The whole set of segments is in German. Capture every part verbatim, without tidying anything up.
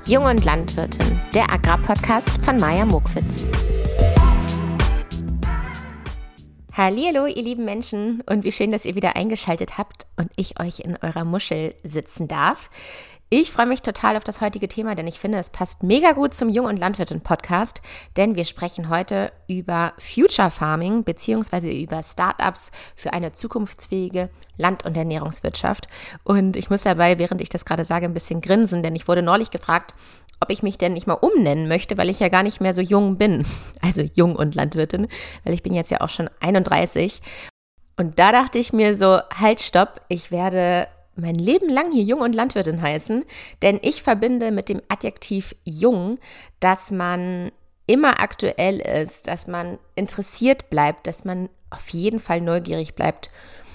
Jung und Landwirtin, der Agrarpodcast von Maja Mokwitz. Hallihallo, ihr lieben Menschen, und wie schön, dass ihr wieder eingeschaltet habt und ich euch in eurer Muschel sitzen darf. Ich freue mich total auf das heutige Thema, denn ich finde, es passt mega gut zum Jung und Landwirtin Podcast, denn wir sprechen heute über Future Farming beziehungsweise über Startups für eine zukunftsfähige Land- und Ernährungswirtschaft. Und ich muss dabei, während ich das gerade sage, ein bisschen grinsen, denn ich wurde neulich gefragt, ob ich mich denn nicht mal umnennen möchte, weil ich ja gar nicht mehr so jung bin. Also Jung und Landwirtin, weil ich bin jetzt ja auch schon einunddreißig. Und da dachte ich mir so, halt, stopp, ich werde mein Leben lang hier Jung und Landwirtin heißen, denn ich verbinde mit dem Adjektiv jung, dass man immer aktuell ist, dass man interessiert bleibt, dass man auf jeden Fall neugierig bleibt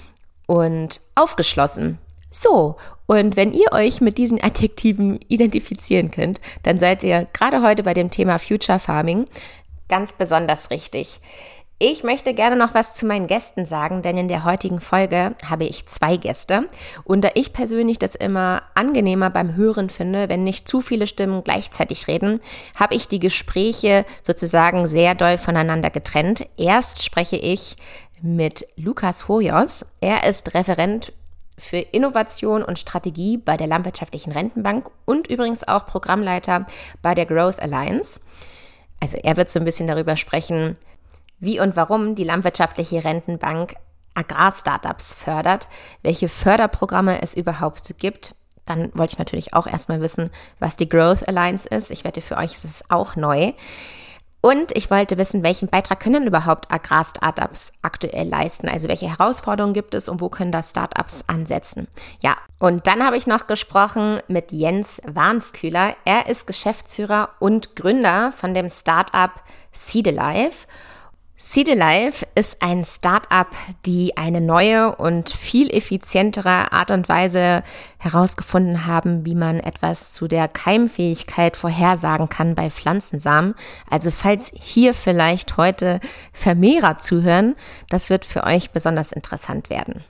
und aufgeschlossen. So, und wenn ihr euch mit diesen Adjektiven identifizieren könnt, dann seid ihr gerade heute bei dem Thema Future Farming ganz besonders richtig. Ich möchte gerne noch was zu meinen Gästen sagen, denn in der heutigen Folge habe ich zwei Gäste. Und da ich persönlich das immer angenehmer beim Hören finde, wenn nicht zu viele Stimmen gleichzeitig reden, habe ich die Gespräche sozusagen sehr doll voneinander getrennt. Erst spreche ich mit Lukas Hoyos. Er ist Referent für Innovation und Strategie bei der Landwirtschaftlichen Rentenbank und übrigens auch Programmleiter bei der Growth Alliance. Also er wird so ein bisschen darüber sprechen, wie und warum die Landwirtschaftliche Rentenbank Agrar-Startups fördert, welche Förderprogramme es überhaupt gibt. Dann wollte ich natürlich auch erstmal wissen, was die Growth Alliance ist. Ich wette, für euch ist es auch neu. Und ich wollte wissen, welchen Beitrag können überhaupt Agrar-Startups aktuell leisten? Also welche Herausforderungen gibt es und wo können da Startups ansetzen? Ja, und dann habe ich noch gesprochen mit Jens Warnskühler. Er ist Geschäftsführer und Gründer von dem Startup Seedalive. Seedalive ist ein Startup, die eine neue und viel effizientere Art und Weise herausgefunden haben, wie man etwas zu der Keimfähigkeit vorhersagen kann bei Pflanzensamen. Also falls hier vielleicht heute Vermehrer zuhören, das wird für euch besonders interessant werden.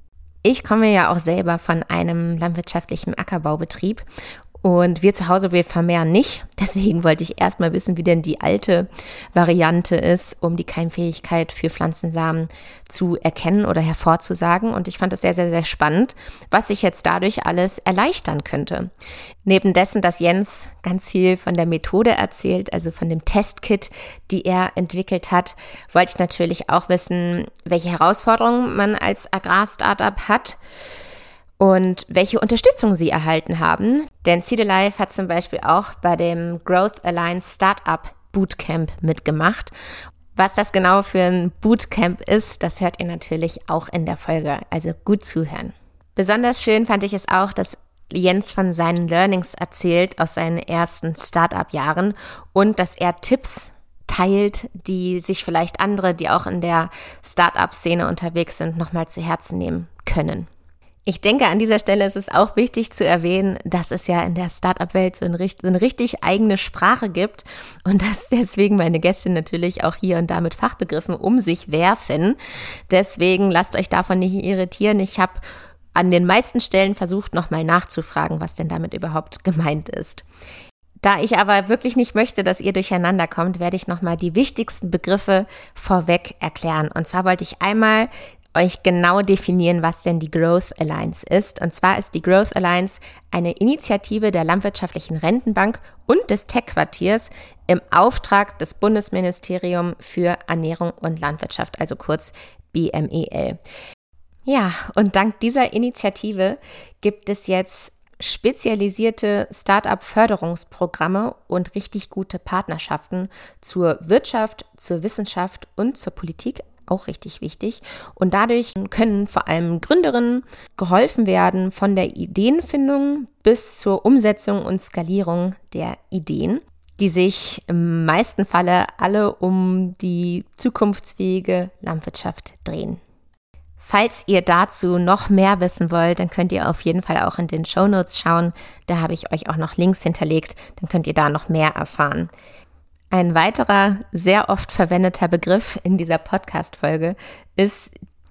Ich komme ja auch selber von einem landwirtschaftlichen Ackerbaubetrieb. Und wir zu Hause, wir vermehren nicht. Deswegen wollte ich erstmal wissen, wie denn die alte Variante ist, um die Keimfähigkeit für Pflanzensamen zu erkennen oder hervorzusagen. Und ich fand das sehr, sehr, sehr spannend, was sich jetzt dadurch alles erleichtern könnte. Neben dessen, dass Jens ganz viel von der Methode erzählt, also von dem Testkit, die er entwickelt hat, wollte ich natürlich auch wissen, welche Herausforderungen man als Agrar-Startup hat und welche Unterstützung sie erhalten haben. Denn Seedalive hat zum Beispiel auch bei dem Growth Alliance Startup Bootcamp mitgemacht. Was das genau für ein Bootcamp ist, das hört ihr natürlich auch in der Folge, also gut zuhören. Besonders schön fand ich es auch, dass Jens von seinen Learnings erzählt aus seinen ersten Startup-Jahren und dass er Tipps teilt, die sich vielleicht andere, die auch in der Startup-Szene unterwegs sind, nochmal zu Herzen nehmen können. Ich denke, an dieser Stelle ist es auch wichtig zu erwähnen, dass es ja in der Startup-Welt so, ein, so eine richtig eigene Sprache gibt und dass deswegen meine Gäste natürlich auch hier und da mit Fachbegriffen um sich werfen. Deswegen lasst euch davon nicht irritieren. Ich habe an den meisten Stellen versucht, nochmal nachzufragen, was denn damit überhaupt gemeint ist. Da ich aber wirklich nicht möchte, dass ihr durcheinander kommt, werde ich nochmal die wichtigsten Begriffe vorweg erklären. Und zwar wollte ich einmal euch genau definieren, was denn die Growth Alliance ist. Und zwar ist die Growth Alliance eine Initiative der Landwirtschaftlichen Rentenbank und des Tech-Quartiers im Auftrag des Bundesministeriums für Ernährung und Landwirtschaft, also kurz B M E L. Ja, und dank dieser Initiative gibt es jetzt spezialisierte Start-up-Förderungsprogramme und richtig gute Partnerschaften zur Wirtschaft, zur Wissenschaft und zur Politik. Auch richtig wichtig. Und dadurch können vor allem Gründerinnen geholfen werden von der Ideenfindung bis zur Umsetzung und Skalierung der Ideen, die sich im meisten Falle alle um die zukunftsfähige Landwirtschaft drehen. Falls ihr dazu noch mehr wissen wollt, dann könnt ihr auf jeden Fall auch in den Shownotes schauen. Da habe ich euch auch noch Links hinterlegt, dann könnt ihr da noch mehr erfahren. Ein weiterer sehr oft verwendeter Begriff in dieser Podcast-Folge ist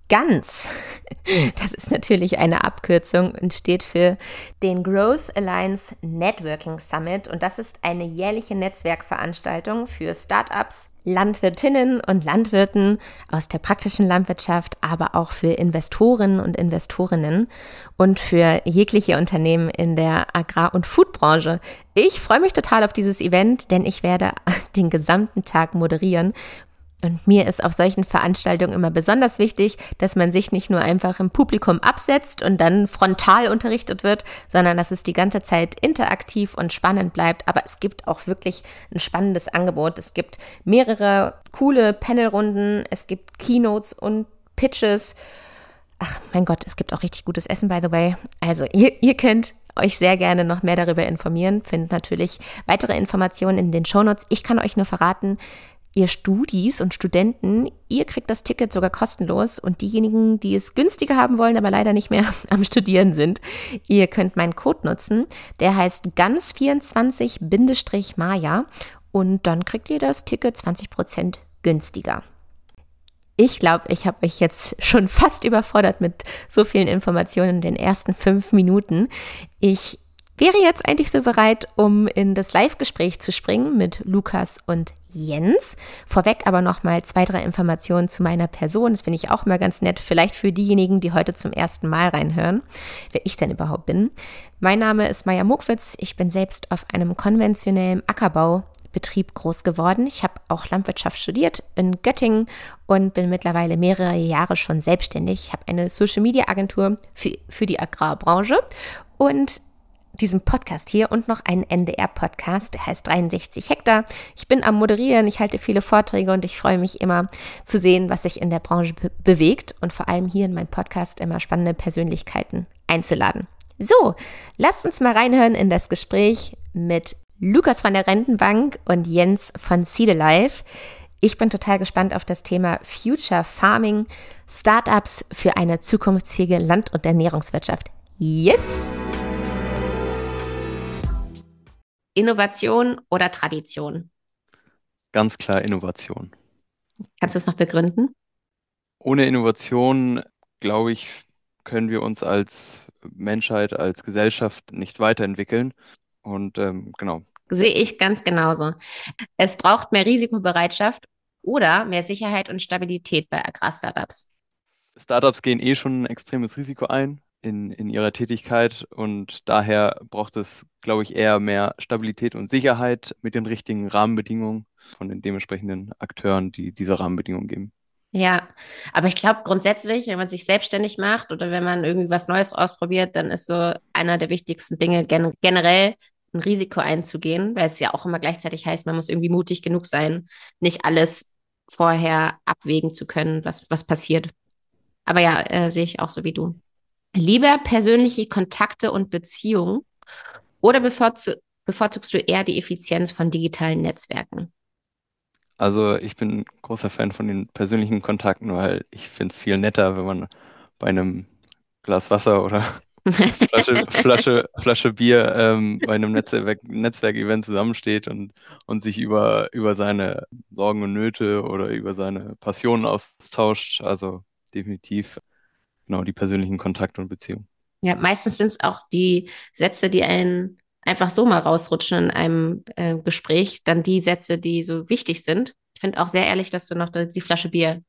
GANZ. Das ist natürlich eine Abkürzung und steht für den Growth Alliance Networking Summit. Und das ist eine jährliche Netzwerkveranstaltung für Startups, Landwirtinnen und Landwirten aus der praktischen Landwirtschaft, aber auch für Investoren und Investorinnen und für jegliche Unternehmen in der Agrar- und Foodbranche. Ich freue mich total auf dieses Event, denn ich werde den gesamten Tag moderieren. Und mir ist auf solchen Veranstaltungen immer besonders wichtig, dass man sich nicht nur einfach im Publikum absetzt und dann frontal unterrichtet wird, sondern dass es die ganze Zeit interaktiv und spannend bleibt. Aber es gibt auch wirklich ein spannendes Angebot. Es gibt mehrere coole Panelrunden, es gibt Keynotes und Pitches. Ach, mein Gott, es gibt auch richtig gutes Essen, by the way. Also ihr, ihr könnt euch sehr gerne noch mehr darüber informieren. Findet natürlich weitere Informationen in den Shownotes. Ich kann euch nur verraten, ihr Studis und Studenten, ihr kriegt das Ticket sogar kostenlos und diejenigen, die es günstiger haben wollen, aber leider nicht mehr am Studieren sind, ihr könnt meinen Code nutzen. Der heißt ganz vierundzwanzig Maja und dann kriegt ihr das Ticket zwanzig Prozent günstiger. Ich glaube, ich habe euch jetzt schon fast überfordert mit so vielen Informationen in den ersten fünf Minuten. Ich wäre jetzt eigentlich so bereit, um in das Live-Gespräch zu springen mit Lukas und Jens. Vorweg aber noch mal zwei, drei Informationen zu meiner Person. Das finde ich auch immer ganz nett, vielleicht für diejenigen, die heute zum ersten Mal reinhören, wer ich denn überhaupt bin. Mein Name ist Maja Mokwitz. Ich bin selbst auf einem konventionellen Ackerbaubetrieb groß geworden. Ich habe auch Landwirtschaft studiert in Göttingen und bin mittlerweile mehrere Jahre schon selbstständig. Ich habe eine Social-Media-Agentur für, für die Agrarbranche und diesen Podcast hier und noch einen N D R-Podcast, der heißt dreiundsechzig Hektar. Ich bin am Moderieren, ich halte viele Vorträge und ich freue mich immer zu sehen, was sich in der Branche be- bewegt und vor allem hier in meinem Podcast immer spannende Persönlichkeiten einzuladen. So, lasst uns mal reinhören in das Gespräch mit Lukas von der Rentenbank und Jens von Seed Alive. Ich bin total gespannt auf das Thema Future Farming, Startups für eine zukunftsfähige Land- und Ernährungswirtschaft. Yes! Innovation oder Tradition? Ganz klar Innovation. Kannst du es noch begründen? Ohne Innovation, glaube ich, können wir uns als Menschheit, als Gesellschaft nicht weiterentwickeln. Und ähm, genau, Sehe ich ganz genauso. Es braucht mehr Risikobereitschaft oder mehr Sicherheit und Stabilität bei Agrarstartups. Startups gehen eh schon ein extremes Risiko ein in, in ihrer Tätigkeit und daher braucht es, glaube ich, eher mehr Stabilität und Sicherheit mit den richtigen Rahmenbedingungen von den dementsprechenden Akteuren, die diese Rahmenbedingungen geben. Ja, aber ich glaube grundsätzlich, wenn man sich selbstständig macht oder wenn man irgendwie was Neues ausprobiert, dann ist so einer der wichtigsten Dinge gen generell ein Risiko einzugehen, weil es ja auch immer gleichzeitig heißt, man muss irgendwie mutig genug sein, nicht alles vorher abwägen zu können, was, was passiert. Aber ja, äh, sehe ich auch so wie du. Lieber persönliche Kontakte und Beziehungen oder bevorzu bevorzugst du eher die Effizienz von digitalen Netzwerken? Also ich bin großer Fan von den persönlichen Kontakten, weil ich finde es viel netter, wenn man bei einem Glas Wasser oder Flasche, Flasche, Flasche Bier ähm, bei einem Netzwerk, Netzwerkevent zusammensteht und, und sich über, über seine Sorgen und Nöte oder über seine Passionen austauscht. Also definitiv genau die persönlichen Kontakte und Beziehungen. Ja, meistens sind es auch die Sätze, die einen einfach so mal rausrutschen in einem äh, Gespräch, dann die Sätze, die so wichtig sind. Ich finde auch sehr ehrlich, dass du noch die, die Flasche Bier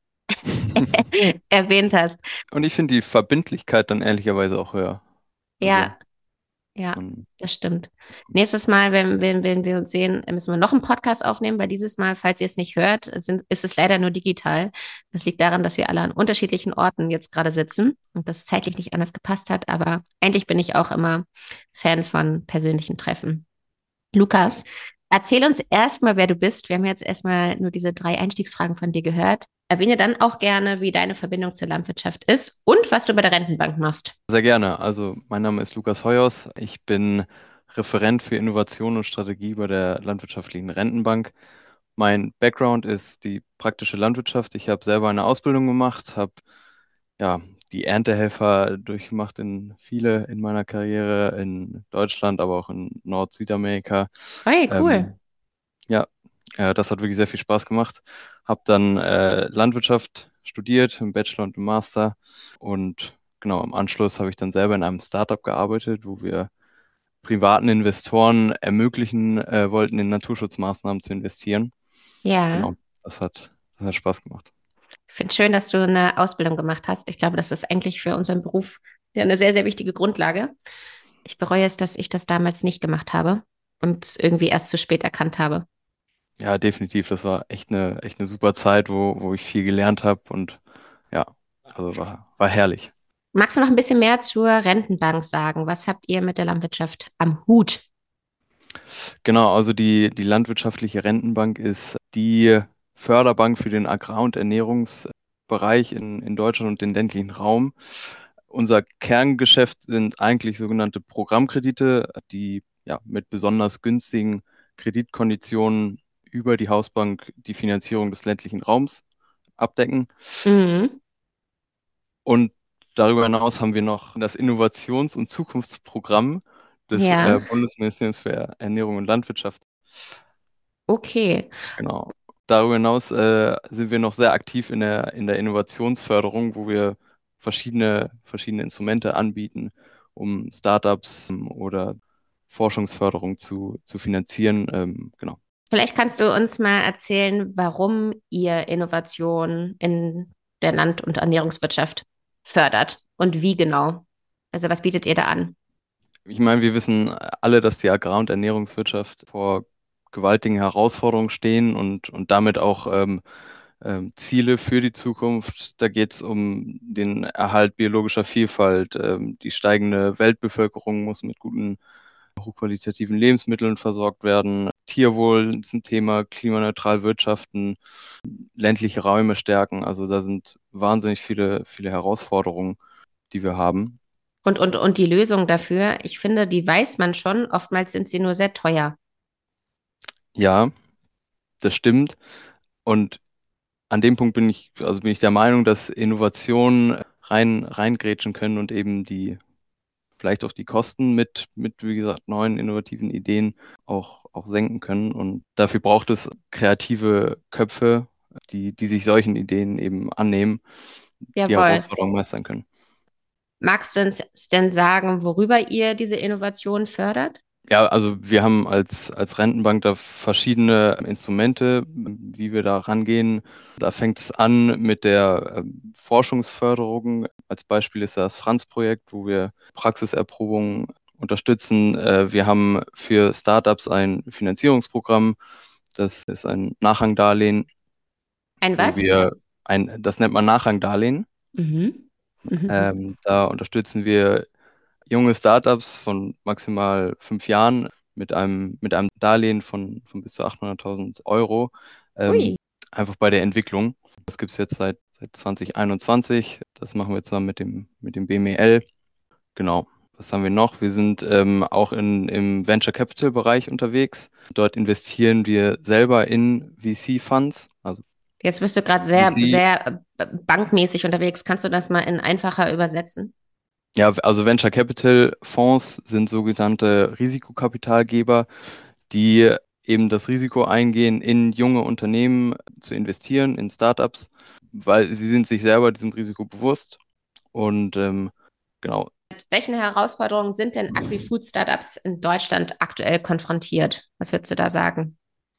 erwähnt hast. Und ich finde die Verbindlichkeit dann ehrlicherweise auch höher. Also Ja, ja, man, das stimmt. Nächstes Mal, wenn, wenn, wenn wir uns sehen, müssen wir noch einen Podcast aufnehmen, weil dieses Mal, falls ihr es nicht hört, sind, ist es leider nur digital. Das liegt daran, dass wir alle an unterschiedlichen Orten jetzt gerade sitzen und das zeitlich nicht anders gepasst hat. Aber eigentlich bin ich auch immer Fan von persönlichen Treffen. Lukas, erzähl uns erstmal, wer du bist. Wir haben jetzt erstmal nur diese drei Einstiegsfragen von dir gehört. Erwähne dann auch gerne, wie deine Verbindung zur Landwirtschaft ist und was du bei der Rentenbank machst. sehr gerne. Also mein Name ist Lukas Hoyos. Ich bin Referent für Innovation und Strategie bei der Landwirtschaftlichen Rentenbank. Mein Background ist die praktische Landwirtschaft. Ich habe selber eine Ausbildung gemacht, habe ja die Erntehelfer durchgemacht in viele in meiner Karriere in Deutschland, aber auch in Nord-, Südamerika. Hey, cool. Ähm, ja, äh, das hat wirklich sehr viel Spaß gemacht. Habe dann äh, Landwirtschaft studiert, im Bachelor und im Master. Und genau, im Anschluss habe ich dann selber in einem Startup gearbeitet, wo wir privaten Investoren ermöglichen äh, wollten, in Naturschutzmaßnahmen zu investieren. Ja, Genau, das hat, das hat Spaß gemacht. ich finde es schön, dass du eine Ausbildung gemacht hast. Ich glaube, das ist eigentlich für unseren Beruf ja eine sehr, sehr wichtige Grundlage. Ich bereue es, dass ich das damals nicht gemacht habe und es irgendwie erst zu spät erkannt habe. Ja, definitiv. Das war echt eine, echt eine super Zeit, wo, wo ich viel gelernt habe und ja, also war, war herrlich. Magst du noch ein bisschen mehr zur Rentenbank sagen? Was habt ihr mit der Landwirtschaft am Hut? Genau, also die, die Landwirtschaftliche Rentenbank ist die Förderbank für den Agrar- und Ernährungsbereich in, in Deutschland und den ländlichen Raum. Unser Kerngeschäft sind eigentlich sogenannte Programmkredite, die ja mit besonders günstigen Kreditkonditionen über die Hausbank die Finanzierung des ländlichen Raums abdecken. Mhm. Und darüber hinaus haben wir noch das Innovations- und Zukunftsprogramm des äh, Ja, Bundesministeriums für Ernährung und Landwirtschaft. okay. Genau. Darüber hinaus äh, sind wir noch sehr aktiv in der, in der Innovationsförderung, wo wir verschiedene, verschiedene Instrumente anbieten, um Startups ähm, oder Forschungsförderung zu, zu finanzieren. Ähm, genau. Vielleicht kannst du uns mal erzählen, warum ihr Innovation in der Land- und Ernährungswirtschaft fördert und wie genau. Also was bietet ihr da an? Ich meine, wir wissen alle, dass die Agrar- und Ernährungswirtschaft vor gewaltigen Herausforderungen stehen und, und damit auch ähm, ähm, Ziele für die Zukunft. Da geht es um den Erhalt biologischer Vielfalt. Ähm, die steigende Weltbevölkerung muss mit guten, hochqualitativen Lebensmitteln versorgt werden. Tierwohl ist ein Thema, klimaneutral wirtschaften, ländliche Räume stärken. Also da sind wahnsinnig viele, viele Herausforderungen, die wir haben. Und, und, und die Lösung dafür, ich finde, die weiß man schon. Oftmals sind sie nur sehr teuer. Ja, das stimmt. Und an dem Punkt bin ich, also bin ich der Meinung, dass Innovationen rein, reingrätschen können und eben die, vielleicht auch die Kosten mit, mit, wie gesagt, neuen innovativen Ideen auch, auch senken können. Und dafür braucht es kreative Köpfe, die, die sich solchen Ideen eben annehmen, die Jawohl. Herausforderungen meistern können. Magst du uns denn sagen, worüber ihr diese Innovation fördert? Ja, also wir haben als, als Rentenbank da verschiedene Instrumente, wie wir da rangehen. Da fängt es an mit der ähm, Forschungsförderung. Als Beispiel ist das Franz-Projekt, wo wir Praxiserprobungen unterstützen. Äh, wir haben für Startups ein Finanzierungsprogramm. Das ist ein Nachrangdarlehen, Ein wo was? wir ein, das nennt man Nachrangdarlehen. Mhm. Mhm. Mhm. Ähm, da unterstützen wir junge Startups von maximal fünf Jahren mit einem, mit einem Darlehen von, von bis zu achthunderttausend Euro, ähm, Ui. einfach bei der Entwicklung. Das gibt es jetzt seit, seit zwanzig einundzwanzig. Das machen wir zusammen mit dem, mit dem B M E L. Genau. Was haben wir noch? Wir sind ähm, auch in, im Venture Capital Bereich unterwegs. Dort investieren wir selber in V C Funds, also Jetzt bist du gerade sehr, V C. sehr äh, bankmäßig unterwegs. Kannst du das mal in einfacher übersetzen? Ja, also Venture Capital Fonds sind sogenannte Risikokapitalgeber, die eben das Risiko eingehen, in junge Unternehmen zu investieren, in Startups, weil sie sind sich selber diesem Risiko bewusst. Und ähm, genau, Mit welchen Herausforderungen sind denn Agri-Food-Startups in Deutschland aktuell konfrontiert? Was würdest du da sagen?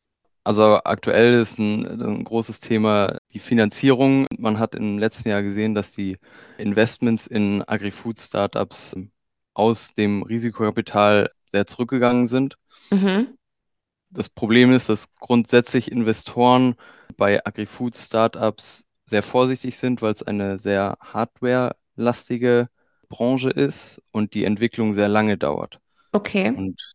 also aktuell ist ein, ein großes Thema die Finanzierung. Man hat im letzten Jahr gesehen, dass die Investments in Agri-Food-Startups aus dem Risikokapital sehr zurückgegangen sind. Mhm. Das Problem ist, dass grundsätzlich Investoren bei Agri-Food-Startups sehr vorsichtig sind, weil es eine sehr hardware-lastige Branche ist und die Entwicklung sehr lange dauert. Okay. Und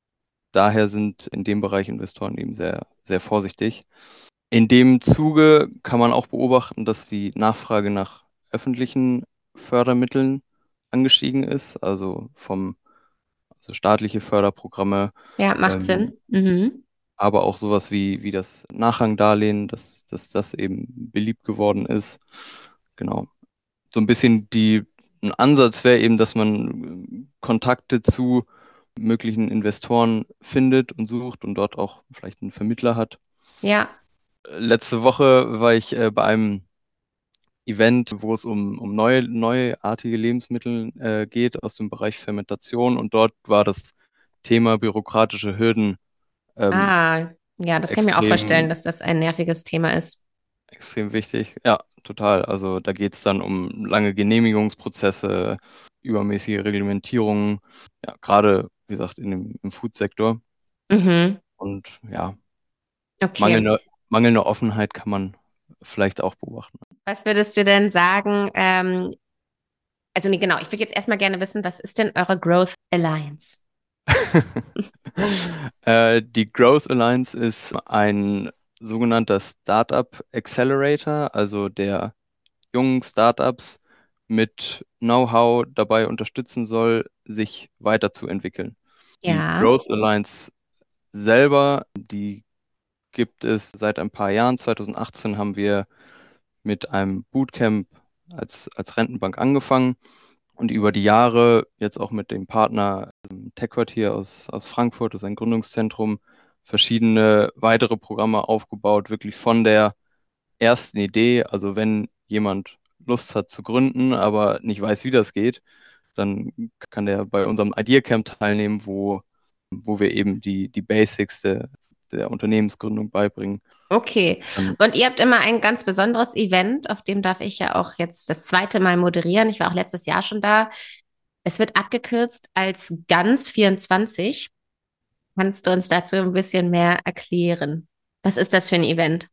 daher sind in dem Bereich Investoren eben sehr, sehr vorsichtig. In dem Zuge kann man auch beobachten, dass die Nachfrage nach öffentlichen Fördermitteln angestiegen ist, also vom, also staatliche Förderprogramme, Ja, macht ähm, Sinn. Mhm. aber auch sowas wie, wie das Nachrangdarlehen, dass, dass das eben beliebt geworden ist. Genau. So ein bisschen die, ein Ansatz wäre eben, dass man äh, Kontakte zu möglichen Investoren findet und sucht und dort auch vielleicht einen Vermittler hat. Ja. Letzte Woche war ich äh, bei einem Event, wo es um, um neue, neuartige Lebensmittel äh, geht aus dem Bereich Fermentation. Und dort war das Thema bürokratische Hürden ähm, Ah, ja, das kann ich mir auch vorstellen, extrem, dass das ein nerviges Thema ist. extrem wichtig. Ja, total. Also da geht es dann um lange Genehmigungsprozesse, übermäßige Reglementierungen, ja, gerade, wie gesagt, in dem, im Food-Sektor. Mhm, Und ja, okay. mangelnde, mangelnde Offenheit kann man vielleicht auch beobachten. Was würdest du denn sagen? Ähm, also nee, genau, ich würde jetzt erstmal gerne wissen, was ist denn eure Growth Alliance? Äh, die Growth Alliance ist ein sogenannter Startup Accelerator, also der jungen Startups mit Know-how dabei unterstützen soll, sich weiterzuentwickeln. Die Ja, Growth Alliance selber, die gibt es seit ein paar Jahren. zwanzig achtzehn haben wir mit einem Bootcamp als, als Rentenbank angefangen und über die Jahre jetzt auch mit dem Partner ähm, TechQuartier aus, aus Frankfurt, das ist ein Gründungszentrum, verschiedene weitere Programme aufgebaut, wirklich von der ersten Idee. Also wenn jemand Lust hat zu gründen, aber nicht weiß, wie das geht, dann kann der bei unserem Idea Camp teilnehmen, wo, wo wir eben die, die Basics der, der Unternehmensgründung beibringen. okay. Dann, Und ihr habt immer ein ganz besonderes Event, auf dem darf ich ja auch jetzt das zweite Mal moderieren. Ich war auch letztes Jahr schon da. Es wird abgekürzt als Ganz vierundzwanzig. Kannst du uns dazu ein bisschen mehr erklären? Was ist das für ein Event?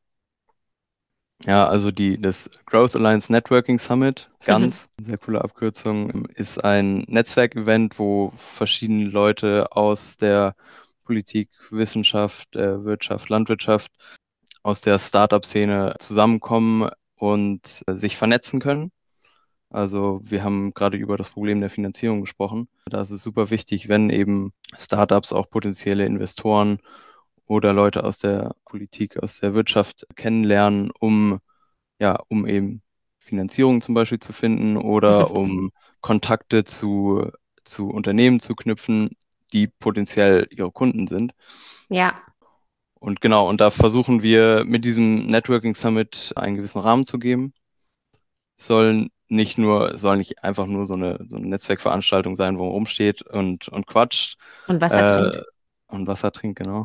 ja, also die, das Growth Alliance Networking Summit, ganz, sehr coole Abkürzung, ist ein Netzwerkevent, wo verschiedene Leute aus der Politik, Wissenschaft, äh, Wirtschaft, Landwirtschaft, aus der Startup-Szene zusammenkommen und äh, sich vernetzen können. Also wir haben gerade über das Problem der Finanzierung gesprochen. Da ist es super wichtig, wenn eben Startups auch potenzielle Investoren oder Leute aus der Politik, aus der Wirtschaft kennenlernen, um ja, um eben Finanzierung zum Beispiel zu finden oder um Kontakte zu, zu Unternehmen zu knüpfen, die potenziell ihre Kunden sind. Ja, Und genau, und da versuchen wir mit diesem Networking Summit einen gewissen Rahmen zu geben. Es sollen nicht nur, es soll nicht einfach nur so eine, so eine Netzwerkveranstaltung sein, wo man rumsteht und, und quatscht, und Wasser äh, trinkt. und Wasser trinkt, genau.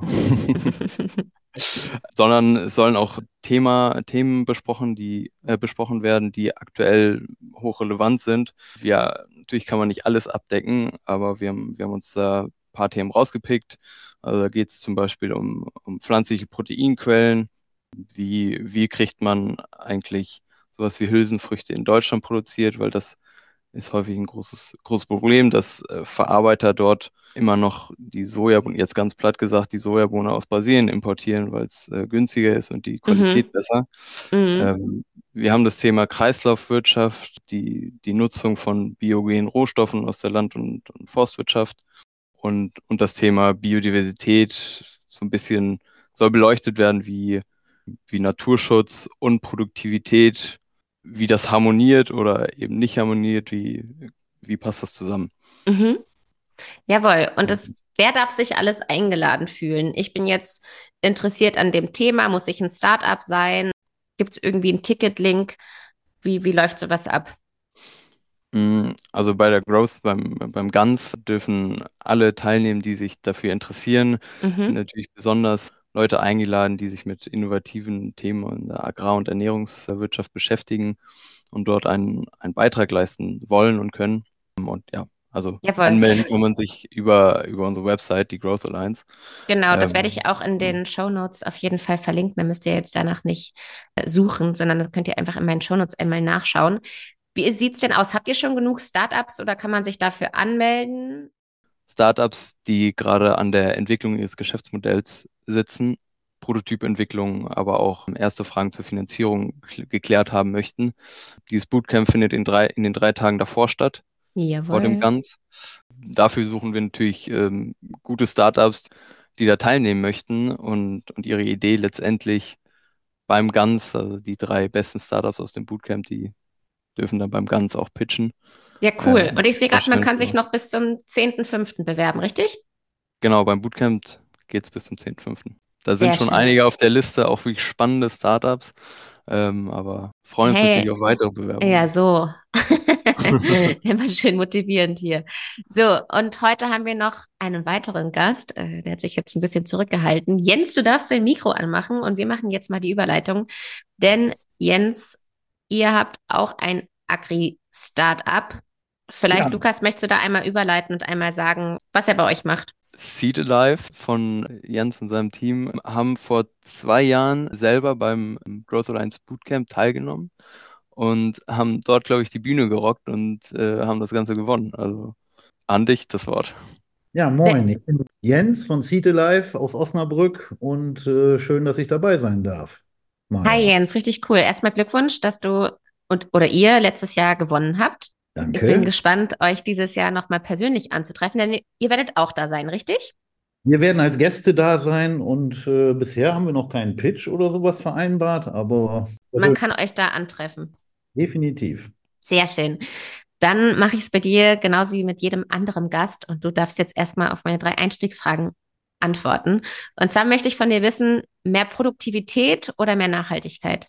Sondern es sollen auch Thema, Themen besprochen, die äh, besprochen werden, die aktuell hochrelevant sind. Wir, natürlich kann man nicht alles abdecken, aber wir haben, wir haben uns da ein paar Themen rausgepickt. Also da geht es zum Beispiel um, um pflanzliche Proteinquellen. Wie, wie kriegt man eigentlich sowas wie Hülsenfrüchte in Deutschland produziert, weil das ist häufig ein großes, großes Problem, dass äh, Verarbeiter dort immer noch die Sojabohnen, jetzt ganz platt gesagt, die Sojabohne aus Brasilien importieren, weil es äh, günstiger ist und die Qualität Mhm. besser. Mhm. Ähm, wir haben das Thema Kreislaufwirtschaft, die, die Nutzung von biogenen Rohstoffen aus der Land- und, und Forstwirtschaft und, und das Thema Biodiversität so ein bisschen soll beleuchtet werden, wie, wie Naturschutz und Produktivität, wie das harmoniert oder eben nicht harmoniert, wie, wie passt das zusammen. Mhm. Jawohl. Und Und das, wer darf sich alles eingeladen fühlen? Ich bin jetzt interessiert an dem Thema. Muss ich ein Startup sein? Gibt es irgendwie einen Ticketlink? Wie, wie läuft sowas ab? Mm, Also bei der Growth, beim, beim Ganz dürfen alle teilnehmen, die sich dafür interessieren. Es sind Mhm. natürlich besonders Leute eingeladen, die sich mit innovativen Themen in der Agrar- und Ernährungswirtschaft beschäftigen und dort einen, einen Beitrag leisten wollen und können. Und ja, also Jawohl. anmelden kann man sich über, über unsere Website, die Growth Alliance. Genau, das werde ich Ähm, auch in den Shownotes auf jeden Fall verlinken. Da müsst ihr jetzt danach nicht äh, suchen, sondern das könnt ihr einfach in meinen Shownotes einmal nachschauen. Wie sieht es denn aus? Habt ihr schon genug Startups oder kann man sich dafür anmelden? Startups, die gerade an der Entwicklung ihres Geschäftsmodells sitzen, Prototypentwicklung, aber auch erste Fragen zur Finanzierung kl- geklärt haben möchten. Dieses Bootcamp findet in drei, in den drei Tagen davor statt, vor dem Jawohl. Ganz. Dafür suchen wir natürlich ähm, gute Startups, die da teilnehmen möchten und, und ihre Idee letztendlich beim Ganz, also die drei besten Startups aus dem Bootcamp, die dürfen dann beim Ganz auch pitchen, Ja, äh, cool. Und und ich sich sehe gerade, man vorstellen. kann sich noch bis zum zehnten fünften bewerben, richtig? Genau, beim Bootcamp geht es bis zum zehnten fünften. Da sind Sehr schon schön. einige auf der Liste, auch wirklich spannende Startups. Ähm, aber freuen uns natürlich Hey, auf weitere ja, Bewerbungen. so. Immer schön motivierend hier. So, und heute haben wir noch einen weiteren Gast. Äh, der hat sich jetzt ein bisschen zurückgehalten. Jens, du darfst dein Mikro anmachen und wir machen jetzt mal die Überleitung. Denn Jens, ihr habt auch ein Agri-Startup. Vielleicht, Ja, Lukas, möchtest du da einmal überleiten und einmal sagen, was er bei euch macht? Seed Alive von Jens und seinem Team haben vor zwei Jahren selber beim Growth Alliance Bootcamp teilgenommen und haben dort, glaube ich, die Bühne gerockt und äh, haben das Ganze gewonnen. Also an dich das Wort. ja, Sehr, moin. Ich bin Jens von Seat Alive aus Osnabrück und äh, schön, dass ich dabei sein darf. Hi Mal. Jens, richtig cool. Erstmal Glückwunsch, dass du und oder ihr letztes Jahr gewonnen habt. Ich bin Danke. gespannt, euch dieses Jahr nochmal persönlich anzutreffen, denn ihr werdet auch da sein, richtig? Wir werden als Gäste da sein und äh, bisher haben wir noch keinen Pitch oder sowas vereinbart, aber das Man wird kann euch da antreffen. definitiv. Sehr schön. Dann mache ich es bei dir genauso wie mit jedem anderen Gast und du darfst jetzt erstmal auf meine drei Einstiegsfragen antworten. Und zwar möchte ich von dir wissen, mehr Produktivität oder mehr Nachhaltigkeit?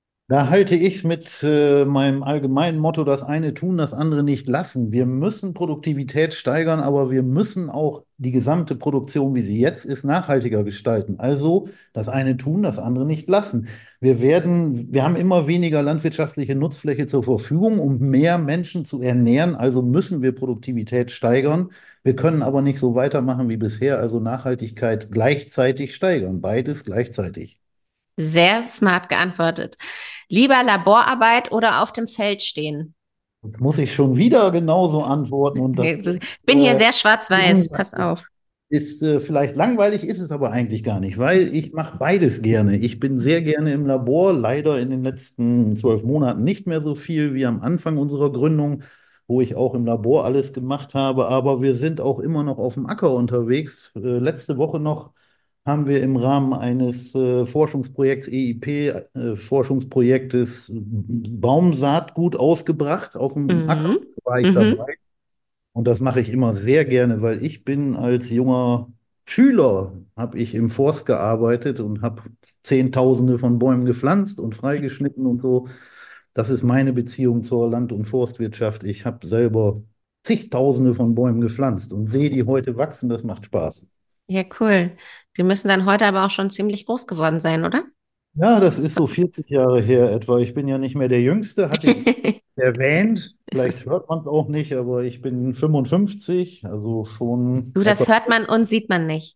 Da halte ich es mit äh, meinem allgemeinen Motto, das eine tun, das andere nicht lassen. Wir müssen Produktivität steigern, aber wir müssen auch die gesamte Produktion, wie sie jetzt ist, nachhaltiger gestalten. Also das eine tun, das andere nicht lassen. Wir werden, wir haben immer weniger landwirtschaftliche Nutzfläche zur Verfügung, um mehr Menschen zu ernähren. Also müssen wir Produktivität steigern. Wir können aber nicht so weitermachen wie bisher, also Nachhaltigkeit gleichzeitig steigern. Beides gleichzeitig. Sehr smart geantwortet. Lieber Laborarbeit oder auf dem Feld stehen? Jetzt muss ich schon wieder genauso antworten und das ist, Ich bin hier äh, sehr schwarz-weiß, pass langweilig. auf. Ist äh, vielleicht langweilig, ist es aber eigentlich gar nicht, weil ich mache beides gerne. Ich bin sehr gerne im Labor, leider in den letzten zwölf Monaten nicht mehr so viel wie am Anfang unserer Gründung, wo ich auch im Labor alles gemacht habe, aber wir sind auch immer noch auf dem Acker unterwegs. Äh, letzte Woche noch haben wir im Rahmen eines äh, Forschungsprojekts E I P, äh, Forschungsprojektes Baumsaatgut ausgebracht. Auf dem Acker Mhm. war ich Mhm. dabei. Und das mache ich immer sehr gerne, weil ich bin als junger Schüler, habe ich im Forst gearbeitet und habe Zehntausende von Bäumen gepflanzt und freigeschnitten und so. Das ist meine Beziehung zur Land- und Forstwirtschaft. Ich habe selber zigtausende von Bäumen gepflanzt und sehe die heute wachsen. Das macht Spaß. Ja, cool. Die müssen dann heute aber auch schon ziemlich groß geworden sein, oder? Ja, das ist so vierzig Jahre her etwa. Ich bin ja nicht mehr der Jüngste, hatte ich erwähnt. Vielleicht hört man es auch nicht, aber ich bin fünfundfünfzig, also schon Du, das etwas. hört man und sieht man nicht.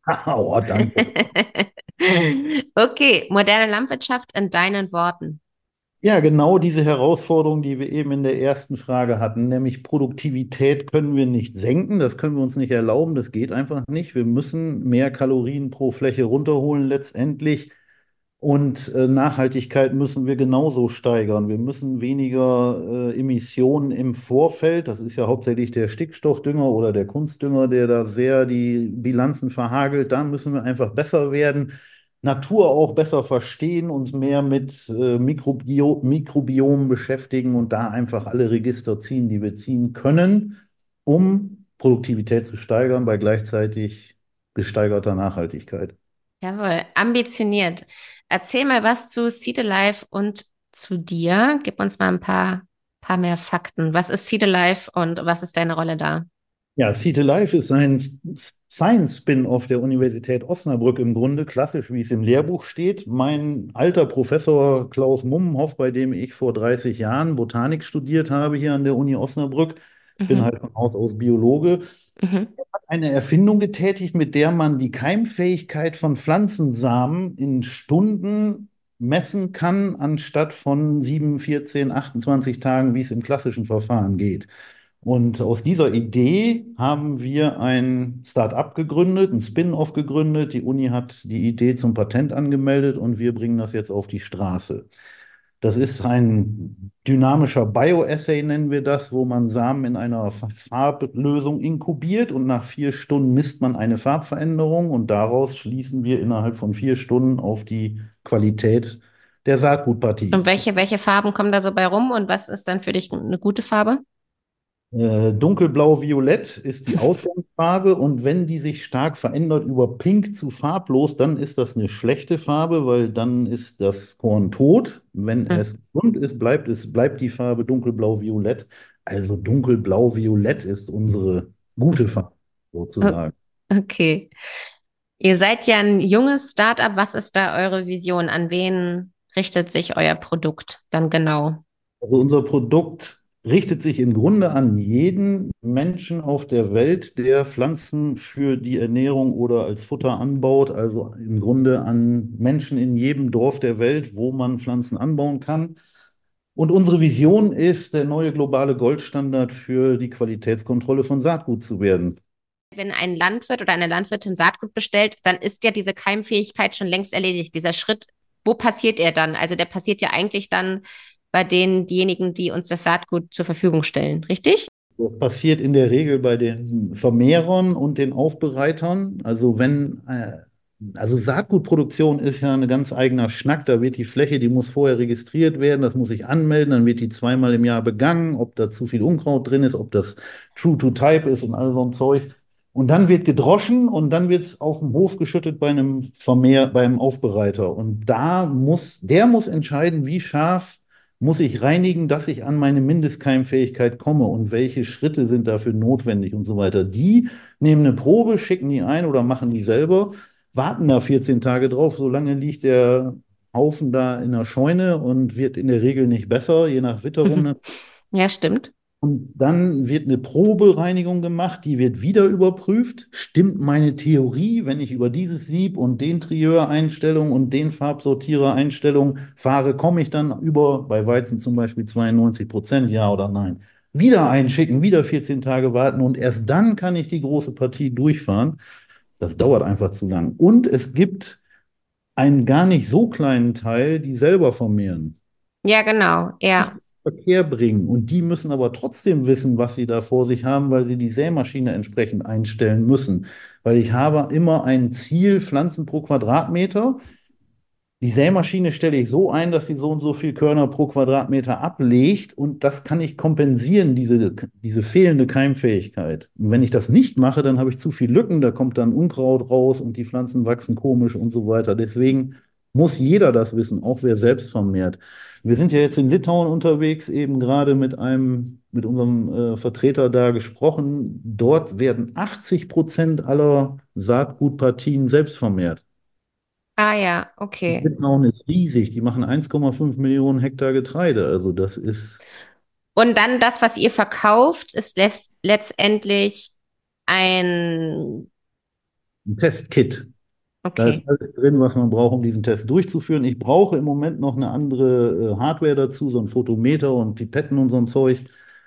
Oh, danke. Okay, moderne Landwirtschaft in deinen Worten. Ja, genau diese Herausforderung, die wir eben in der ersten Frage hatten, nämlich Produktivität können wir nicht senken, das können wir uns nicht erlauben, das geht einfach nicht. Wir müssen mehr Kalorien pro Fläche runterholen letztendlich. Und äh, Nachhaltigkeit müssen wir genauso steigern. Wir müssen weniger äh, Emissionen im Vorfeld, das ist ja hauptsächlich der Stickstoffdünger oder der Kunstdünger, der da sehr die Bilanzen verhagelt. Da müssen wir einfach besser werden, Natur auch besser verstehen, uns mehr mit äh, Mikrobio Mikrobiomen beschäftigen und da einfach alle Register ziehen, die wir ziehen können, um Produktivität zu steigern bei gleichzeitig gesteigerter Nachhaltigkeit. Jawohl, ambitioniert. Erzähl mal was zu Seed Alive und zu dir. Gib uns mal ein paar, paar mehr Fakten. Was ist Seed Alive und was ist deine Rolle da? Ja, Seed Alive ist ein Science-Spin-off der Universität Osnabrück im Grunde, klassisch wie es im Lehrbuch steht. Mein alter Professor Klaus Mummenhoff, bei dem ich vor dreißig Jahren Botanik studiert habe hier an der Uni Osnabrück, ich bin Mhm. halt von Haus aus Biologe, Mhm. hat eine Erfindung getätigt, mit der man die Keimfähigkeit von Pflanzensamen in Stunden messen kann, anstatt von sieben, vierzehn, achtundzwanzig Tagen, wie es im klassischen Verfahren geht. Und aus dieser Idee haben wir ein Start-up gegründet, ein Spin-off gegründet. Die Uni hat die Idee zum Patent angemeldet und wir bringen das jetzt auf die Straße. Das ist ein dynamischer Bioassay, nennen wir das, wo man Samen in einer Farblösung inkubiert und nach vier Stunden misst man eine Farbveränderung und daraus schließen wir innerhalb von vier Stunden auf die Qualität der Saatgutpartie. Und welche, welche Farben kommen da so bei rum und was ist dann für dich eine gute Farbe? Äh, dunkelblau-violett ist die Ausgangsfarbe und wenn die sich stark verändert über pink zu farblos, dann ist das eine schlechte Farbe, weil dann ist das Korn tot. Wenn Hm. es gesund ist, bleibt es, bleibt die Farbe dunkelblau-violett. Also dunkelblau-violett ist unsere gute Farbe O- sozusagen. Okay. Ihr seid ja ein junges Startup. Was ist da eure Vision? An wen richtet sich euer Produkt dann genau? Also unser Produkt richtet sich im Grunde an jeden Menschen auf der Welt, der Pflanzen für die Ernährung oder als Futter anbaut. Also im Grunde an Menschen in jedem Dorf der Welt, wo man Pflanzen anbauen kann. Und unsere Vision ist, der neue globale Goldstandard für die Qualitätskontrolle von Saatgut zu werden. Wenn ein Landwirt oder eine Landwirtin Saatgut bestellt, dann ist ja diese Keimfähigkeit schon längst erledigt. Dieser Schritt, wo passiert er dann? Also der passiert ja eigentlich dann bei denen, diejenigen, die uns das Saatgut zur Verfügung stellen, richtig? Das passiert in der Regel bei den Vermehrern und den Aufbereitern. Also wenn, äh, also Saatgutproduktion ist ja ein ganz eigener Schnack. Da wird die Fläche, die muss vorher registriert werden, das muss ich anmelden, dann wird die zweimal im Jahr begangen, ob da zu viel Unkraut drin ist, ob das True to Type ist und all so ein Zeug. Und dann wird gedroschen und dann wird es auf dem Hof geschüttet bei einem Vermehr, beim Aufbereiter. Und da muss, der muss entscheiden, wie scharf muss ich reinigen, dass ich an meine Mindestkeimfähigkeit komme und welche Schritte sind dafür notwendig und so weiter. Die nehmen eine Probe, schicken die ein oder machen die selber, warten da vierzehn Tage drauf. Solange liegt der Haufen da in der Scheune und wird in der Regel nicht besser, je nach Witterung. Ja, stimmt. Und dann wird eine Probereinigung gemacht, die wird wieder überprüft. Stimmt meine Theorie, wenn ich über dieses Sieb und den Trieur-Einstellung und den Farbsortierer-Einstellung fahre, komme ich dann über, bei Weizen zum Beispiel zweiundneunzig Prozent, ja oder nein? Wieder einschicken, wieder vierzehn Tage warten und erst dann kann ich die große Partie durchfahren. Das dauert einfach zu lang. Und es gibt einen gar nicht so kleinen Teil, die selber vermehren Ja, genau. nicht Ja. in Verkehr bringen. Und die müssen aber trotzdem wissen, was sie da vor sich haben, weil sie die Sämaschine entsprechend einstellen müssen. Weil ich habe immer ein Ziel, Pflanzen pro Quadratmeter. Die Sämaschine stelle ich so ein, dass sie so und so viel Körner pro Quadratmeter ablegt und das kann ich kompensieren, diese, diese fehlende Keimfähigkeit. Und wenn ich das nicht mache, dann habe ich zu viel Lücken, da kommt dann Unkraut raus und die Pflanzen wachsen komisch und so weiter. Deswegen muss jeder das wissen, auch wer selbst vermehrt. Wir sind ja jetzt in Litauen unterwegs, eben gerade mit einem, mit unserem äh, Vertreter da gesprochen. Dort werden achtzig Prozent aller Saatgutpartien selbst vermehrt. Ah ja, okay. Litauen ist riesig, die machen eins Komma fünf Millionen Hektar Getreide. Also das ist Und dann das, was ihr verkauft, ist les- letztendlich ein, ein Testkit. Da ist okay. alles drin, was man braucht, um diesen Test durchzuführen. Ich brauche im Moment noch eine andere äh, Hardware dazu, so ein Photometer und Pipetten und so ein Zeug.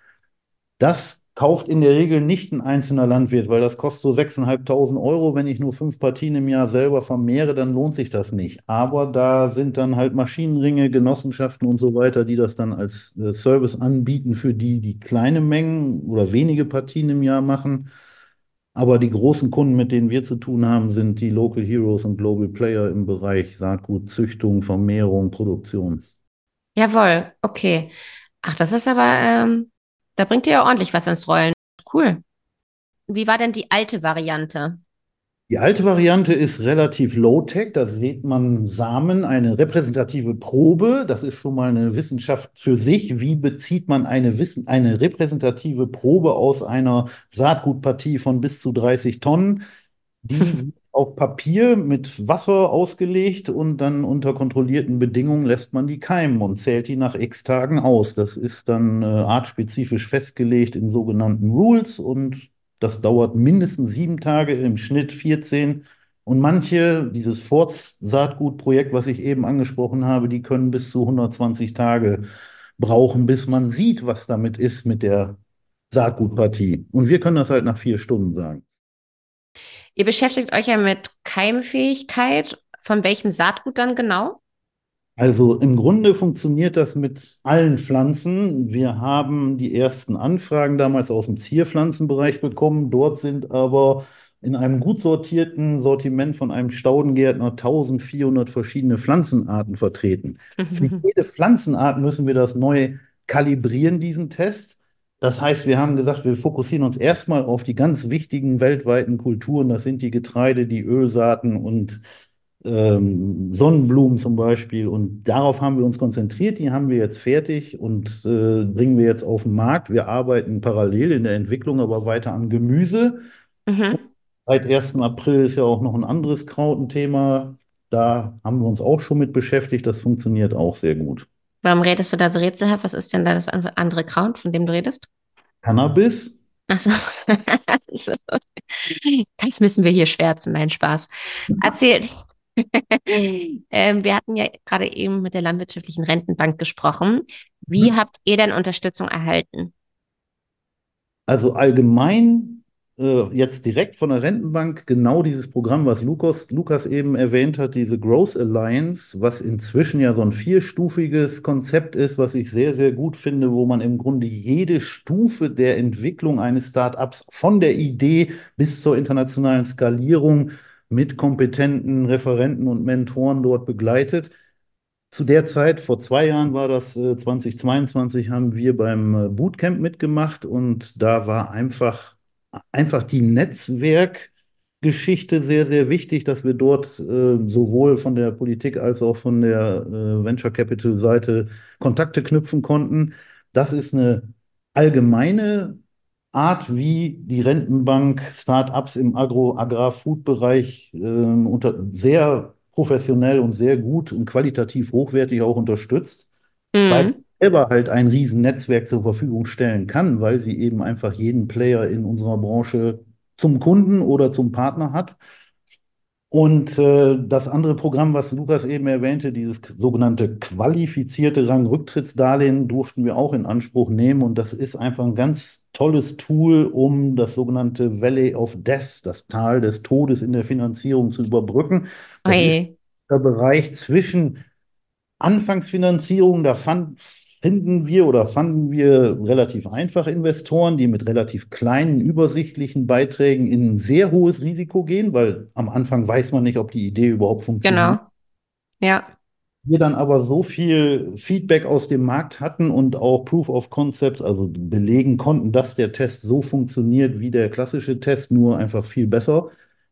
Das kauft in der Regel nicht ein einzelner Landwirt, weil das kostet so sechstausendfünfhundert Euro. Wenn ich nur fünf Partien im Jahr selber vermehre, dann lohnt sich das nicht. Aber da sind dann halt Maschinenringe, Genossenschaften und so weiter, die das dann als äh, Service anbieten für die, die kleine Mengen oder wenige Partien im Jahr machen. Aber die großen Kunden, mit denen wir zu tun haben, sind die Local Heroes und Global Player im Bereich Saatgutzüchtung, Vermehrung, Produktion. Jawohl, okay. Ach, das ist aber, ähm, da bringt ihr ja ordentlich was ins Rollen. Cool. Wie war denn die alte Variante? Die alte Variante ist relativ low-tech. Da sieht man Samen, eine repräsentative Probe. Das ist schon mal eine Wissenschaft für sich. Wie bezieht man eine, Wissen, eine repräsentative Probe aus einer Saatgutpartie von bis zu dreißig Tonnen? Die wird auf Papier mit Wasser ausgelegt und dann unter kontrollierten Bedingungen lässt man die keimen und zählt die nach x Tagen aus. Das ist dann äh, artspezifisch festgelegt in sogenannten Rules und das dauert mindestens sieben Tage, im Schnitt vierzehn. Und manche, dieses Forst-Saatgut-Projekt, was ich eben angesprochen habe, die können bis zu hundertzwanzig Tage brauchen, bis man sieht, was damit ist mit der Saatgutpartie. Und wir können das halt nach vier Stunden sagen. Ihr beschäftigt euch ja mit Keimfähigkeit. Von welchem Saatgut dann genau? Also im Grunde funktioniert das mit allen Pflanzen. Wir haben die ersten Anfragen damals aus dem Zierpflanzenbereich bekommen. Dort sind aber in einem gut sortierten Sortiment von einem Staudengärtner eintausendvierhundert verschiedene Pflanzenarten vertreten. Für jede Pflanzenart müssen wir das neu kalibrieren, diesen Test. Das heißt, wir haben gesagt, wir fokussieren uns erstmal auf die ganz wichtigen weltweiten Kulturen. Das sind die Getreide, die Ölsaaten und ähm, Sonnenblumen zum Beispiel. Und darauf haben wir uns konzentriert. Die haben wir jetzt fertig und äh, bringen wir jetzt auf den Markt. Wir arbeiten parallel in der Entwicklung aber weiter an Gemüse. Mhm. Seit ersten April ist ja auch noch ein anderes Kraut ein Thema. Da haben wir uns auch schon mit beschäftigt. Das funktioniert auch sehr gut. Warum redest du da so rätselhaft? Was ist denn da das an- andere Kraut, von dem du redest? Cannabis. Ach so. So. Das müssen wir hier schwärzen. Nein, Spaß. Erzählt. Ähm, wir hatten ja gerade eben mit der Landwirtschaftlichen Rentenbank gesprochen. Wie habt ihr denn Unterstützung erhalten? Also allgemein äh, jetzt direkt von der Rentenbank genau dieses Programm, was Lukas, Lukas eben erwähnt hat, diese Growth Alliance, was inzwischen ja so ein vierstufiges Konzept ist, was ich sehr, sehr gut finde, wo man im Grunde jede Stufe der Entwicklung eines Start-ups von der Idee bis zur internationalen Skalierung mit kompetenten Referenten und Mentoren dort begleitet. Zu der Zeit, vor zwei Jahren war das, äh, zwanzig zweiundzwanzig, haben wir beim äh, Bootcamp mitgemacht und da war einfach, einfach die Netzwerkgeschichte sehr, sehr wichtig, dass wir dort äh, sowohl von der Politik als auch von der äh, Venture Capital Seite Kontakte knüpfen konnten. Das ist eine allgemeine Art, wie die Rentenbank Start-ups im Agro-Agrar-Food-Bereich äh, unter sehr professionell und sehr gut und qualitativ hochwertig auch unterstützt, weil Mhm. sie selber halt ein Riesennetzwerk zur Verfügung stellen kann, weil sie eben einfach jeden Player in unserer Branche zum Kunden oder zum Partner hat. Und äh, das andere Programm, was Lukas eben erwähnte, dieses sogenannte qualifizierte Rangrücktrittsdarlehen, durften wir auch in Anspruch nehmen. Und das ist einfach ein ganz tolles Tool, um das sogenannte Valley of Death, das Tal des Todes in der Finanzierung zu überbrücken. Das ist Oje. der Bereich zwischen Anfangsfinanzierung, da fand, finden wir oder fanden wir relativ einfach Investoren, die mit relativ kleinen, übersichtlichen Beiträgen in ein sehr hohes Risiko gehen, weil am Anfang weiß man nicht, ob die Idee überhaupt funktioniert. Genau. Ja. Wir dann aber so viel Feedback aus dem Markt hatten und auch Proof of Concepts, also belegen konnten, dass der Test so funktioniert wie der klassische Test, nur einfach viel besser.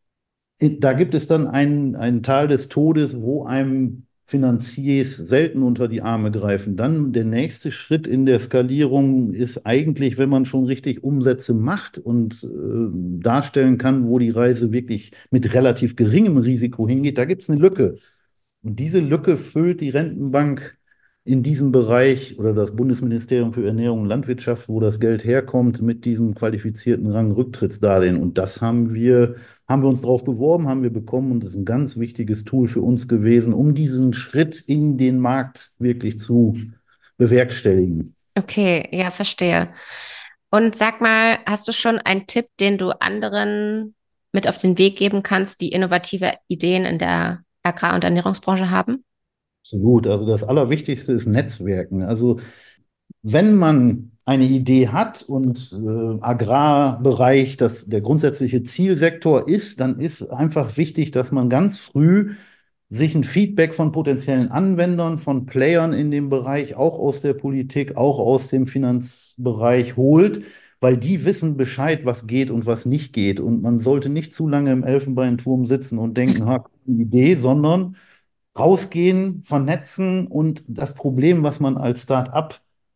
Da gibt es dann einen, einen Tal des Todes, wo einem Finanziers selten unter die Arme greifen. Dann der nächste Schritt in der Skalierung ist eigentlich, wenn man schon richtig Umsätze macht und äh, darstellen kann, wo die Reise wirklich mit relativ geringem Risiko hingeht, da gibt es eine Lücke. Und diese Lücke füllt die Rentenbank in diesem Bereich oder das Bundesministerium für Ernährung und Landwirtschaft, wo das Geld herkommt, mit diesem qualifizierten Rangrücktrittsdarlehen. Und das haben wir, haben wir uns darauf beworben, haben wir bekommen und das ist ein ganz wichtiges Tool für uns gewesen, um diesen Schritt in den Markt wirklich zu bewerkstelligen. Okay, ja, verstehe. Und sag mal, hast du schon einen Tipp, den du anderen mit auf den Weg geben kannst, die innovative Ideen in der Agrar- und Ernährungsbranche haben? Absolut. Also das Allerwichtigste ist Netzwerken. Also wenn man eine Idee hat und äh, Agrarbereich das der grundsätzliche Zielsektor ist, dann ist einfach wichtig, dass man ganz früh sich ein Feedback von potenziellen Anwendern, von Playern in dem Bereich, auch aus der Politik, auch aus dem Finanzbereich holt, weil die wissen Bescheid, was geht und was nicht geht. Und man sollte nicht zu lange im Elfenbeinturm sitzen und denken, ha, coole Idee, sondern rausgehen, vernetzen und das Problem, was man als Start-up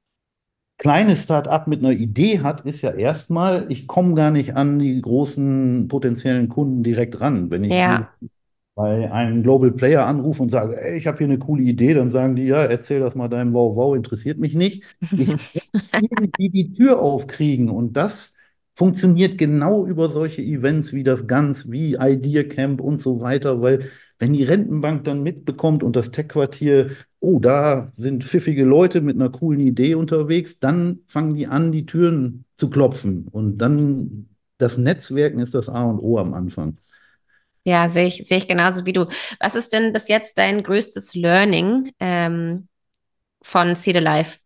kleines Start-up mit einer Idee hat, ist ja erstmal, ich komme gar nicht an die großen potenziellen Kunden direkt ran. Wenn ich wie Ja. bei einem Global Player anrufe und sage, ey, ich habe hier eine coole Idee, dann sagen die, ja, erzähl das mal deinem Wow Wow, interessiert mich nicht. Ich muss irgendwie die Tür aufkriegen und das funktioniert genau über solche Events wie das Ganz, wie Idea Camp und so weiter, weil wenn die Rentenbank dann mitbekommt und das Tech-Quartier, oh, da sind pfiffige Leute mit einer coolen Idee unterwegs, dann fangen die an, die Türen zu klopfen und dann das Netzwerken ist das A und O am Anfang. Ja, sehe ich, sehe ich genauso wie du. Was ist denn bis jetzt dein größtes Learning ähm, von Seed Alive?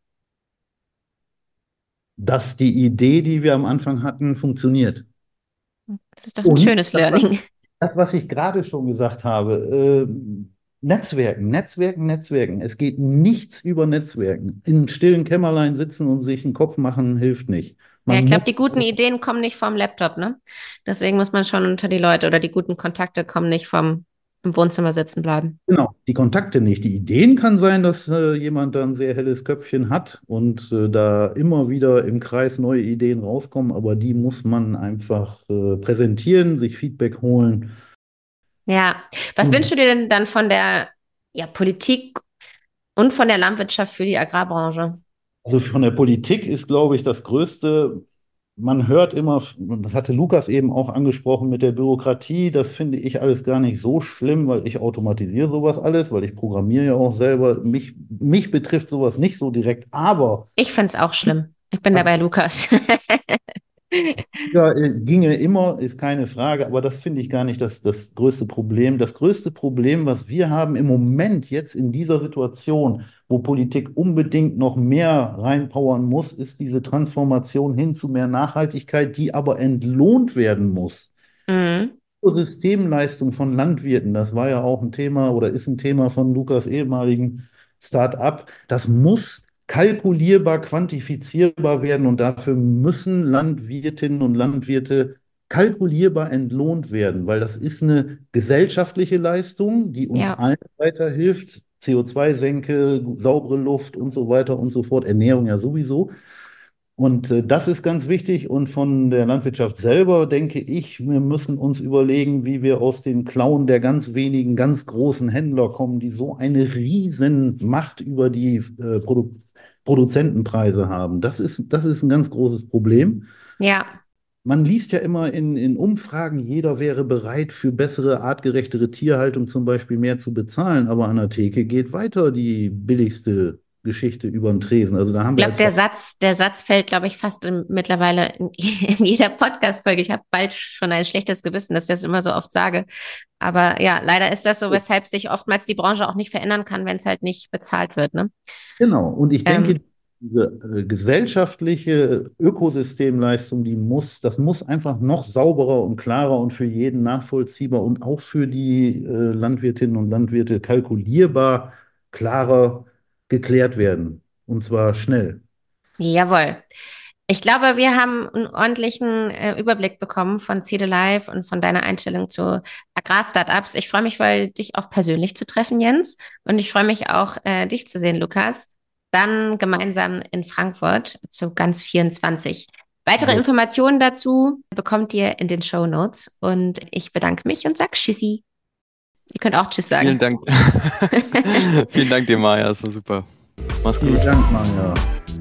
Dass die Idee, die wir am Anfang hatten, funktioniert. Das ist doch ein Und schönes das, was Learning. das, was ich gerade schon gesagt habe, Netzwerken, Netzwerken, Netzwerken. Es geht nichts über Netzwerken. In stillen Kämmerlein sitzen und sich einen Kopf machen, hilft nicht. Ja, Man ich muss, glaube, die guten Ideen kommen nicht vom Laptop, ne? Deswegen muss man schon unter die Leute oder die guten Kontakte kommen nicht vom im Wohnzimmer sitzen bleiben. genau, die Kontakte nicht. Die Ideen kann sein, dass äh, jemand da ein sehr helles Köpfchen hat und äh, da immer wieder im Kreis neue Ideen rauskommen, aber die muss man einfach äh, präsentieren, sich Feedback holen. Ja, was Und wünschst du dir denn dann von der ja, Politik und von der Landwirtschaft für die Agrarbranche? also von der Politik ist, glaube ich, das Größte, man hört immer, und das hatte Lukas eben auch angesprochen mit der Bürokratie, das finde ich alles gar nicht so schlimm, weil ich automatisiere sowas alles, weil ich programmiere ja auch selber. Mich, mich betrifft sowas nicht so direkt, aber Ich finde es auch schlimm. Ich bin was dabei, Lukas. ja, äh, ginge immer, ist keine Frage, aber das finde ich gar nicht das, das größte Problem. Das größte Problem, was wir haben im Moment jetzt in dieser Situation, wo Politik unbedingt noch mehr reinpowern muss, ist diese Transformation hin zu mehr Nachhaltigkeit, die aber entlohnt werden muss. Mhm. Systemleistung von Landwirten, das war ja auch ein Thema oder ist ein Thema von Lukas ehemaligen Start-up. Das muss kalkulierbar, quantifizierbar werden und dafür müssen Landwirtinnen und Landwirte kalkulierbar entlohnt werden, weil das ist eine gesellschaftliche Leistung, die uns Ja, allen weiterhilft. C O zwei Senke, saubere Luft und so weiter und so fort, Ernährung ja sowieso. Und äh, das ist ganz wichtig. Und von der Landwirtschaft selber denke ich, wir müssen uns überlegen, wie wir aus den Klauen der ganz wenigen, ganz großen Händler kommen, die so eine riesen Macht über die äh, Produ Produzentenpreise haben. Das ist, das ist ein ganz großes Problem. ja. Man liest ja immer in, in Umfragen, jeder wäre bereit, für bessere, artgerechtere Tierhaltung zum Beispiel mehr zu bezahlen. Aber an der Theke geht weiter die billigste Geschichte über den Tresen. Also da haben Ich wir glaube, als der Satz, der Satz fällt, glaube ich, fast in, mittlerweile in, in jeder Podcast-Folge. Ich habe bald schon ein schlechtes Gewissen, dass ich das immer so oft sage. Aber ja, leider ist das so, weshalb sich oftmals die Branche auch nicht verändern kann, wenn es halt nicht bezahlt wird, ne? Genau, und ich denke, Ähm, diese äh, gesellschaftliche Ökosystemleistung, die muss, das muss einfach noch sauberer und klarer und für jeden nachvollziehbar und auch für die äh, Landwirtinnen und Landwirte kalkulierbar, klarer geklärt werden. Und zwar schnell. Jawohl. Ich glaube, wir haben einen ordentlichen äh, Überblick bekommen von Seed Alive und von deiner Einstellung zu Agrar-Startups. Ich freue mich voll, dich auch persönlich zu treffen, Jens. Und ich freue mich auch, äh, dich zu sehen, Lukas. Dann gemeinsam in Frankfurt zu Ganz vierundzwanzig. Weitere Also, Informationen dazu bekommt ihr in den Show Notes. Und ich bedanke mich und sage Tschüssi. Ihr könnt auch Tschüss Vielen sagen. Dank. Vielen Dank dir, Maja. Das war super. Mach's vielen gut. Dank, Maja.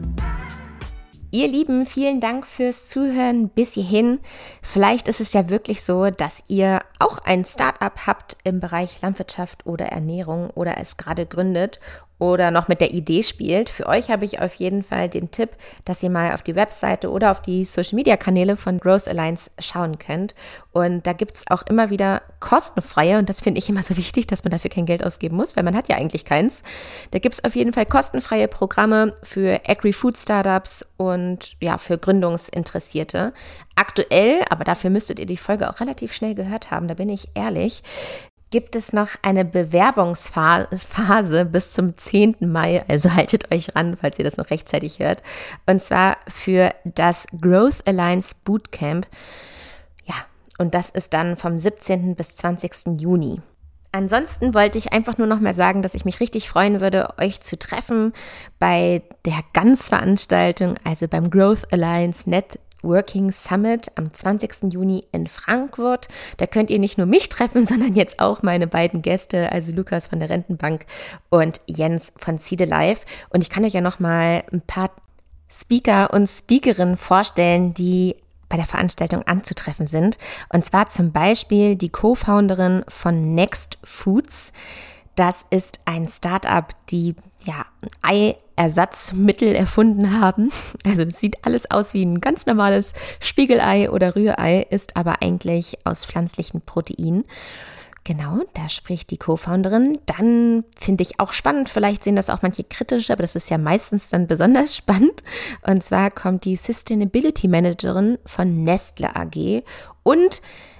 Ihr Lieben, vielen Dank fürs Zuhören bis hierhin. Vielleicht ist es ja wirklich so, dass ihr auch ein Start-up habt im Bereich Landwirtschaft oder Ernährung oder es gerade gründet oder noch mit der Idee spielt. Für euch habe ich auf jeden Fall den Tipp, dass ihr mal auf die Webseite oder auf die Social-Media-Kanäle von Growth Alliance schauen könnt. Und da gibt es auch immer wieder kostenfreie, und das finde ich immer so wichtig, dass man dafür kein Geld ausgeben muss, weil man hat ja eigentlich keins. Da gibt es auf jeden Fall kostenfreie Programme für Agri-Food-Startups und ja, für Gründungsinteressierte. Aktuell, aber dafür müsstet ihr die Folge auch relativ schnell gehört haben, da bin ich ehrlich, gibt es noch eine Bewerbungsphase bis zum zehnten Mai, also haltet euch ran, falls ihr das noch rechtzeitig hört, und zwar für das Growth Alliance Bootcamp. Ja, und das ist dann vom siebzehnten bis zwanzigsten Juni. Ansonsten wollte ich einfach nur noch mal sagen, dass ich mich richtig freuen würde, euch zu treffen bei der Ganzveranstaltung, also beim Growth Alliance Networking Summit am zwanzigsten Juni in Frankfurt. Da könnt ihr nicht nur mich treffen, sondern jetzt auch meine beiden Gäste, also Lukas von der Rentenbank und Jens von Seed Alive. Und ich kann euch ja noch mal ein paar Speaker und Speakerinnen vorstellen, die bei der Veranstaltung anzutreffen sind. Und zwar zum Beispiel die Co-Founderin von Next Foods. Das ist ein Startup, die ja Eiersatzmittel erfunden haben. Also das sieht alles aus wie ein ganz normales Spiegelei oder Rührei, ist aber eigentlich aus pflanzlichen Proteinen. Genau, da spricht die Co-Founderin. Dann finde ich auch spannend, vielleicht sehen das auch manche kritisch, aber das ist ja meistens dann besonders spannend. Und zwar kommt die Sustainability Managerin von Nestle A G und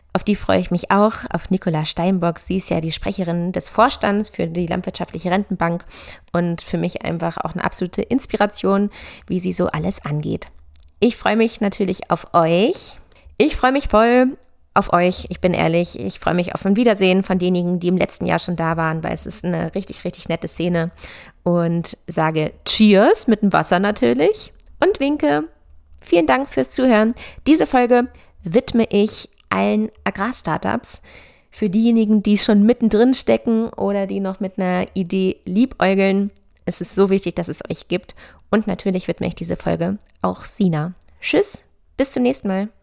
Auf die freue ich mich auch, auf Nicola Steinbock. Sie ist ja die Sprecherin des Vorstands für die Landwirtschaftliche Rentenbank und für mich einfach auch eine absolute Inspiration, wie sie so alles angeht. Ich freue mich natürlich auf euch. Ich freue mich voll auf euch, ich bin ehrlich. Ich freue mich auf ein Wiedersehen von denjenigen, die im letzten Jahr schon da waren, weil es ist eine richtig, richtig nette Szene. Und sage Cheers mit dem Wasser natürlich und winke. Vielen Dank fürs Zuhören. Diese Folge widme ich allen Agrar-Startups. Für diejenigen, die schon mittendrin stecken oder die noch mit einer Idee liebäugeln. Es ist so wichtig, dass es euch gibt. Und natürlich widme ich diese Folge auch Sina. Tschüss, bis zum nächsten Mal.